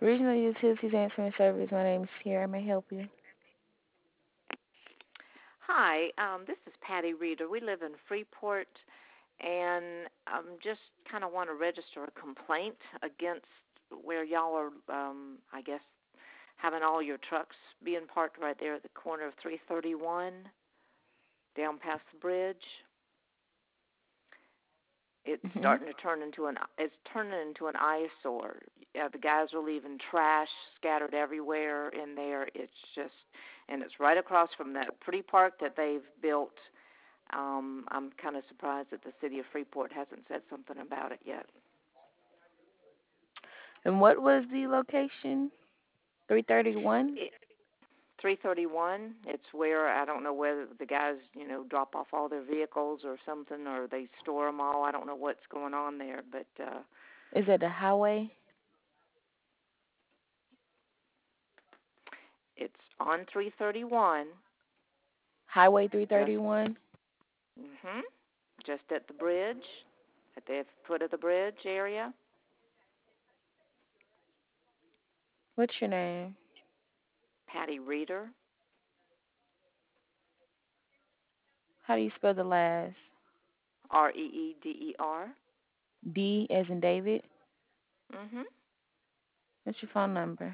Regional Utilities Answering Service. My name is Sierra. May I help you? Hi, this is Patty Reeder. We live in Freeport, and just kind of want to register a complaint against where y'all are, I guess, having all your trucks being parked right there at the corner of 331 down past the bridge. It's Mhm. starting to turn into an eyesore. The guys are leaving trash scattered everywhere in there. It's just, and it's right across from that pretty park that they've built. I'm kind of surprised that the city of Freeport hasn't said something about it yet. And what was the location? 331. It, 331. It's where I don't know whether the guys, drop off all their vehicles or something, or they store them all. I don't know what's going on there, but Is it the highway? it's on 331. Highway Just 331. mhm, just at the bridge, at the foot of the bridge area. What's your name? Patty Reeder, How do you spell the last? Reeder. D as in David. Mhm. What's your phone number?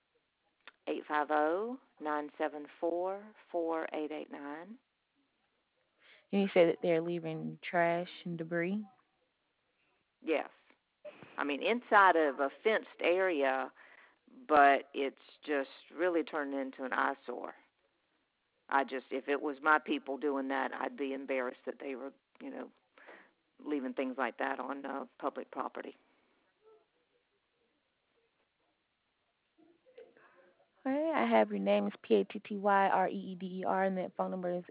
850-974-4889. And you said that they're leaving trash and debris. Yes. I mean, inside of a fenced area, but it's just really turned into an eyesore. If it was my people doing that, I'd be embarrassed that they were, you know, leaving things like that on public property. Okay, I have your name is Pattyreeder, and that phone number is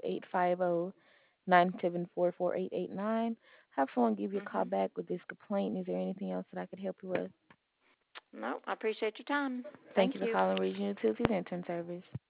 850-974-4889. Have someone give you a call Mhm. back with this complaint. Is there anything else that I could help you with? No, I appreciate your time. Thank Thank you for you. calling Regional Utilities Intern Service.